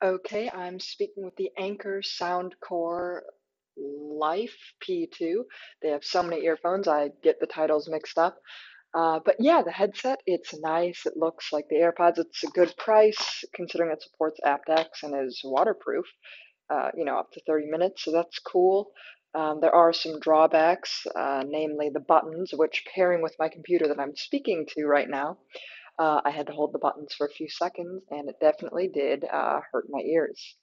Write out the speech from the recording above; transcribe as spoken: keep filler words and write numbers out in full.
Okay, I'm speaking with the Anker Soundcore Life P two. They have so many earphones, I get the titles mixed up. Uh, but yeah, the headset, it's nice. It looks like the AirPods. It's a good price considering it supports aptX and is waterproof, uh, you know, up to thirty minutes, so that's cool. Um, there are some drawbacks, uh, namely the buttons, which pairing with my computer that I'm speaking to right now, uh, I had to hold the buttons for a few seconds, and it definitely did uh, hurt my ears.